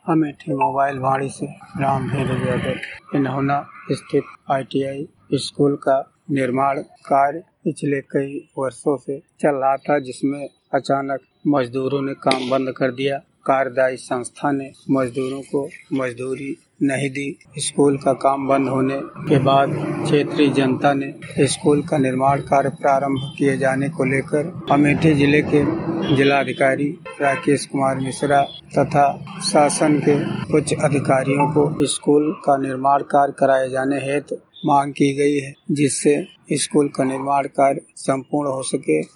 Amethi mobile वाड़ी से रामधीर यादव। इन्होंने स्थित ITI स्कूल का निर्माण कार्य पिछले कई वर्षों से चल रहा था, जिसमें अचानक मजदूरों ने काम बंद कर दिया। कार्यदायी संस्था ने मजदूरों को मजदूरी नहीं दी। स्कूल का काम बंद होने के बाद क्षेत्रीय जनता ने स्कूल का निर्माण कार्य प्रारंभ किए जाने को लेकर अमेठी जिले के जिलाधिकारी राकेश कुमार मिश्रा तथा शासन के उच्च अधिकारियों को स्कूल का निर्माण कार्य कराए जाने हेतु मांग की गई है, जिससे स्कूल का निर्माण कार्य संपूर्ण हो सके